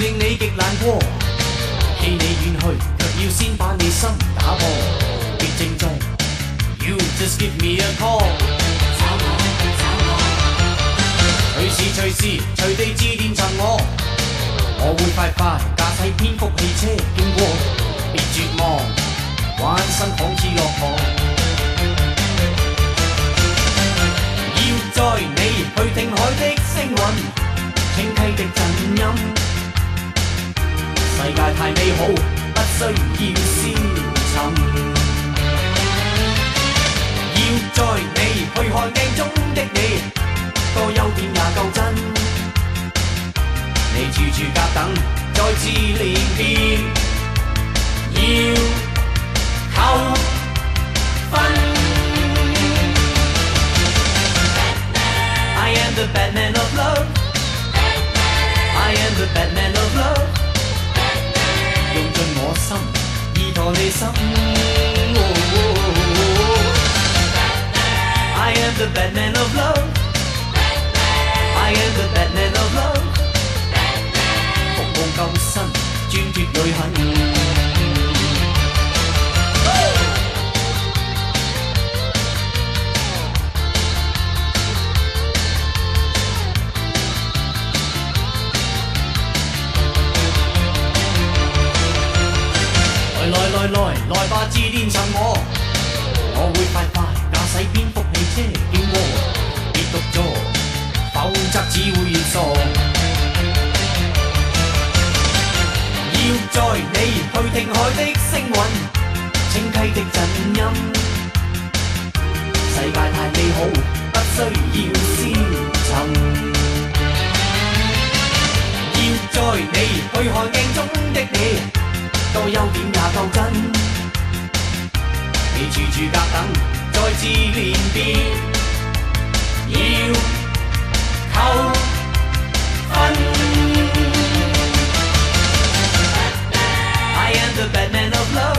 令你極難過。棄你遠去，卻要先把你心打破。亦正在 You just give me a call。隨時隨時隨地致電尋我會快快駕駛蝙蝠汽車經過，別絕望，玩身仿似駱駝。要載你去聽海的星雲，輕溪的震音。世界太美好，不需要消沉。要載你去看鏡中的你，多優點也夠真。你處處甲等，再次連結，要扣分。I am the Batman of love. I am the Batman of love. 用盡我心，依託你心。I am the Batman of love. I am the Batman of love. 服務救身，專脫淚痕。來吧，致電尋我會快快駕駛蝙蝠汽車經過，別獨坐，否則只會越傻。要載你去聽海的星雲，清溪的震音。世界太美好，不需要消沉。要載你去看鏡中的你，多優點也夠真。你處處甲等，再次連結，要扣分。I am the Batman of love.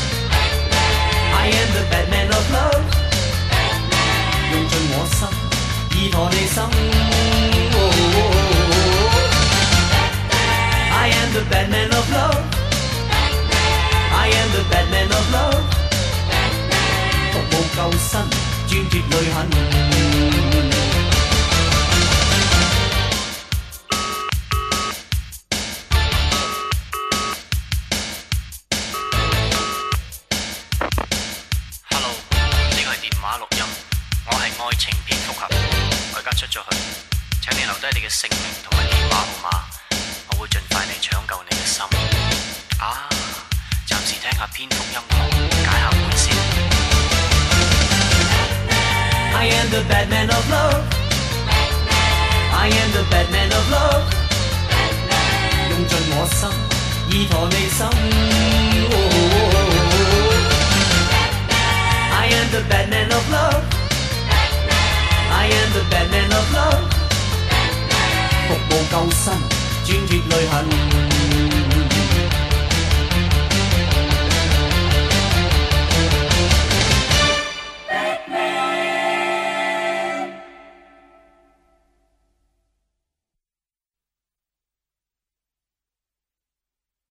I am the Batman of love. 用盡我心，依託你心。I am the Batman of love. I am the Batman of love. 服務救身，專脫淚痕。 Hello， 呢個係電話錄音，我係愛情蝙蝠俠，我而家出咗去，請你留低你嘅姓名同埋電話號碼，我會盡快嚟搶救你嘅心。暫時聽下蝙蝠音樂，解下悶先。 I am the Batman of love. I am the Batman of love. 用盡我心，依託你心。I am the Batman of love. I am the Batman of love. 服務救身，專脫淚痕。